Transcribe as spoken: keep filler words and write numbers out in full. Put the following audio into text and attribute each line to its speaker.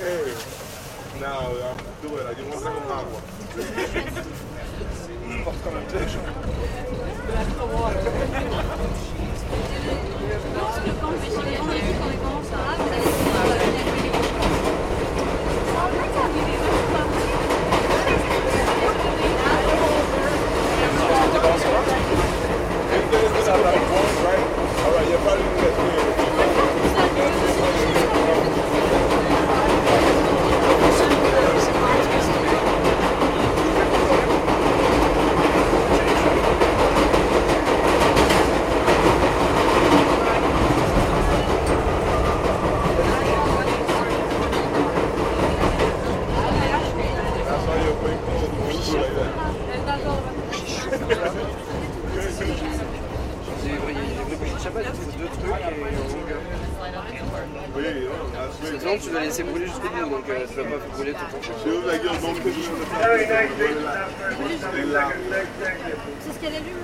Speaker 1: Hey, now I'm do it. I just want some hot one. All right, you're probably going to get
Speaker 2: sinon tu vas laisser brûler jusqu'au bout, donc euh, tu vas pas faire brûler tout ton champ.
Speaker 3: C'est ce qu'elle allume.